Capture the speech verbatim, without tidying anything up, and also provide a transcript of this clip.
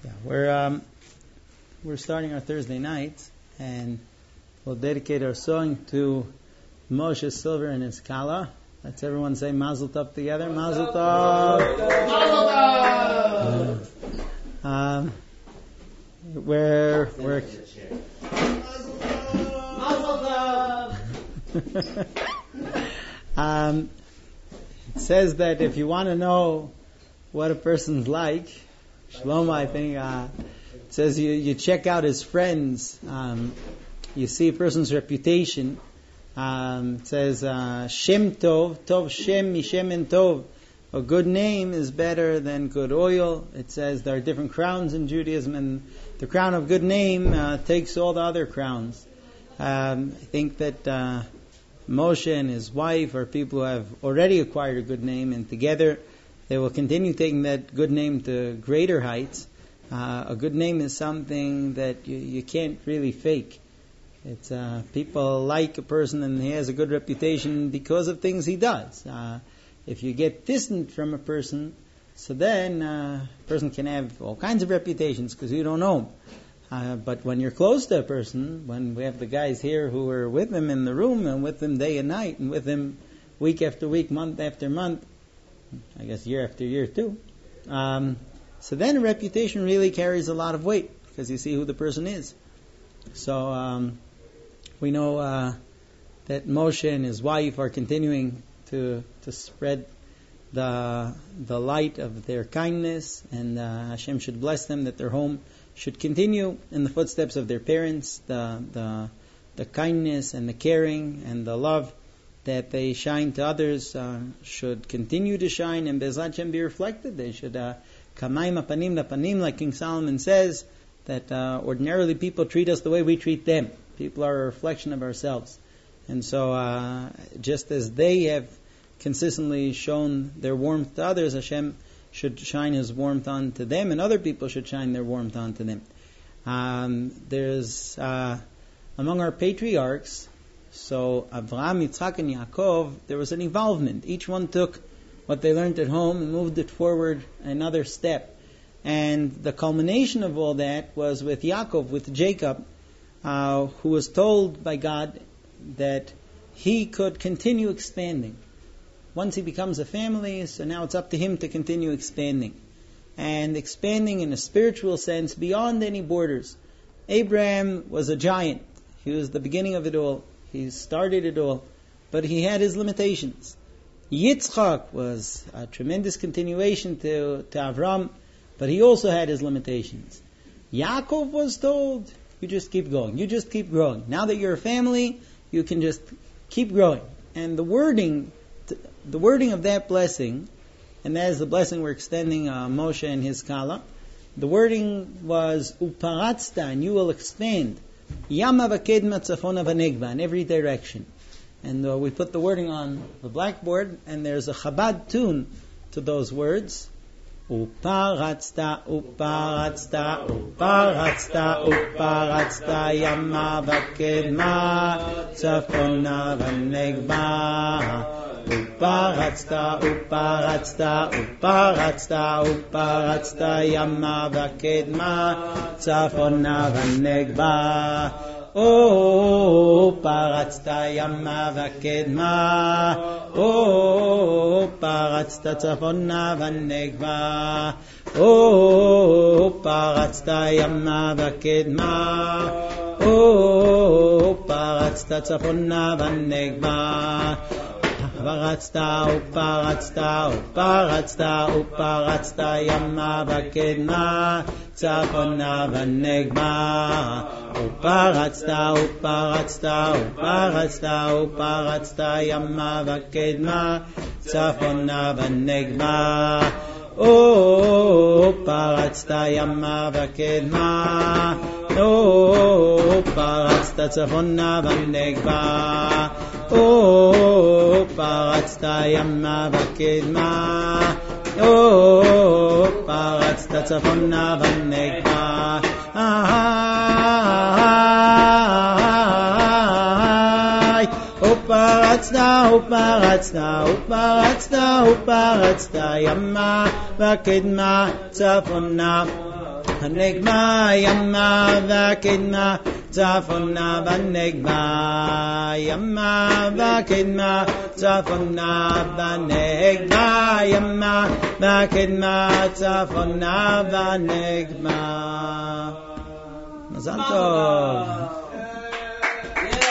Yeah, we're um, we're starting our Thursday night, and we'll dedicate our song to Moshe Silver and his Kala. Let's everyone say Mazel Tov together. Mazel Tov. Mazel Tov. Uh, um, we're we're. Mazel Tov. um, it says that if you want to know what a person's like, Shlomo, I think, uh, it says you, you check out his friends. Um, you see a person's reputation. Um, it says uh, Shem Tov, Tov Shem, Mishem Tov. A good name is better than good oil. It says there are different crowns in Judaism, and the crown of good name uh, takes all the other crowns. Um, I think that uh, Moshe and his wife are people who have already acquired a good name, and together they will continue taking that good name to greater heights. Uh, a good name is something that you, you can't really fake. It's uh, people like a person and he has a good reputation because of things he does. Uh, if you get distant from a person, so then uh, a person can have all kinds of reputations because you don't know him. Uh, but when you're close to a person, when we have the guys here who are with him in the room and with him day and night and with him week after week, month after month, I guess year after year too. Um, so then a reputation really carries a lot of weight because you see who the person is. So um, we know uh, that Moshe and his wife are continuing to to spread the the light of their kindness, and uh, Hashem should bless them that their home should continue in the footsteps of their parents, the the the kindness and the caring and the love that they shine to others uh, should continue to shine and Be'ezrat Hashem be reflected. They should kamayim apanim lapanim, like King Solomon says, that uh, ordinarily people treat us the way we treat them. People are a reflection of ourselves. And so uh, just as they have consistently shown their warmth to others, Hashem should shine His warmth onto them, and other people should shine their warmth onto them. Um, there's, uh, among our patriarchs, so Avraham, Yitzchak, and Yaakov, there was an involvement. Each one took what they learned at home and moved it forward another step. And the culmination of all that was with Yaakov, with Jacob, uh, who was told by God that he could continue expanding. Once he becomes a family, so now it's up to him to continue expanding. And expanding in a spiritual sense beyond any borders. Abraham was a giant. He was the beginning of it all. He started it all, but he had his limitations. Yitzchak was a tremendous continuation to, to Avram, but he also had his limitations. Yaakov was told, you just keep going, you just keep growing. Now that you're a family, you can just keep growing. And the wording, the wording of that blessing, and that is the blessing we're extending uh, Moshe and his Kala, the wording was, Uparatzta, and you will expand. Yama v'kedma tzafona v'negva, in every direction. And uh, we put the wording on the blackboard, and there's a Chabad tune to those words. Uparatzta, uparatzta, uparatzta, uparatzta, yama v'kedma tzafona v'negva. Uparatzta, uparatzta, uparatzta, uparatzta, yama v'kedma tzafona v'negva. Oh, uparatzta, yama v'kedma. Oh, uparatzta, tzafona v'negva. Oh, uparatzta, yama v'kedma. Oh, uparatzta, tzafona v'negva. Uparatzta, uparatzta, uparatzta, uparatzta, yama v'kedma, tzafona v'negva. Uparatzta, uparatzta, uparatzta, uparatzta, yama v'kedma, tzafona v'negva. Oh, uparatzta, yama v'kedma. Oh, uparatzta, tzafona v'negva. Oh, uparatzta, yama v'kedma. Oh, uparatzta, tzafona v'negva. Uparatzta, uparatzta, uparatzta, uparatzta, yama v'kedma, tzafona Nigma yamma vakidma tafona vanigma yamma vakidma tafona vanigma yamma vakidma tafona vanigma. Mazal tov.